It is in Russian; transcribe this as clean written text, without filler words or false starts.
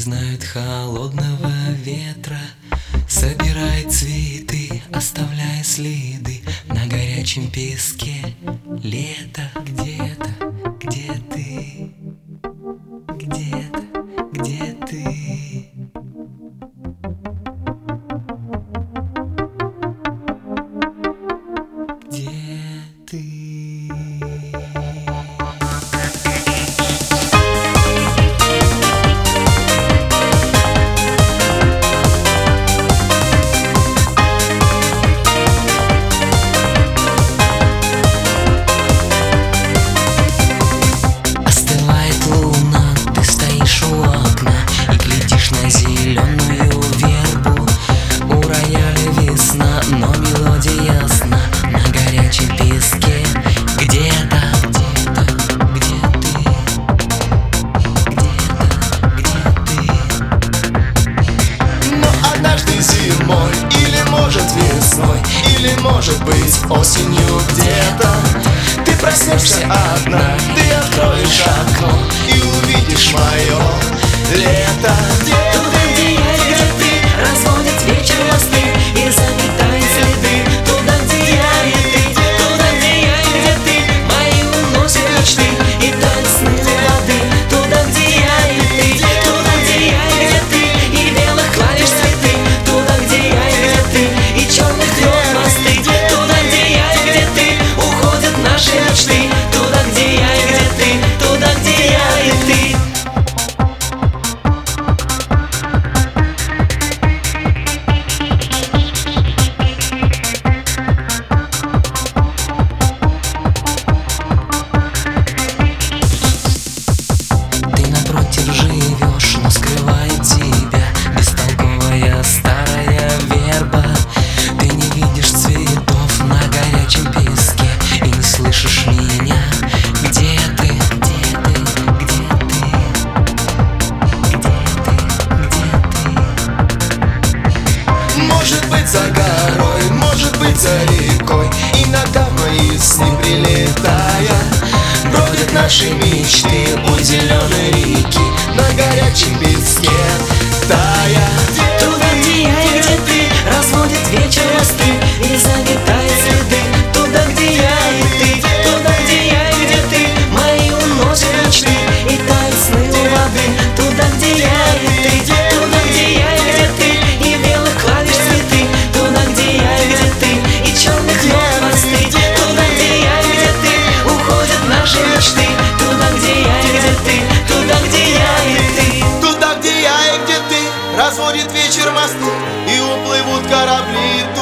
знают холодного ветра, собирает цветы, оставляя следы на горячем песке. Лето где-то, где ты? Где-то, где ты? Где ты? Зеленую вербу, у рояля весна, но мелодия ясна на горячем песке. Где-то, где-то, где ты? Где-то, где ты? Но однажды зимой, или может весной, или может быть осенью где-то ты проснешься одна, ты откроешь окно и увидишь мое лето. Туда, где я и где ты, разводит вечер мосты и заметает следы. Туда, где я и ты, туда, где я и где ты, мои уносят мечты и тают сны воды. Туда, где я и ты, туда, где я и где ты, и белых клавиш цветы. Туда, где я и где ты, и черных лед мосты. Туда, где я и где ты, уходят наши мечты. Туда, где я и где ты, туда, где я и ты. Живешь, но скрывает тебя бестолковая старая верба. Ты не видишь цветов на горячем песке и не слышишь меня. Где ты? Где ты? Где ты? Где ты? Где ты? Может быть за горой, может быть за рекой, иногда в мои сны прилетая бродят наши мечты у зеленой реки на горячем песке тая. Туда, где я и где ты, разводит вечер мосты и заметает следы. Туда, где я и ты, туда, где я и где ты, мои уносят мечты и тают сны у воды. Туда, где я и ты, туда, где я и где ты, и белых клавиш цветы. Туда, где я и где ты, и черных лет мосты. Туда, где я и где ты, уходят наши мечты. Туда, где я и где ты, туда, где я и ты. Туда, где я и где ты, разводит вечер мосты и уплывут корабли.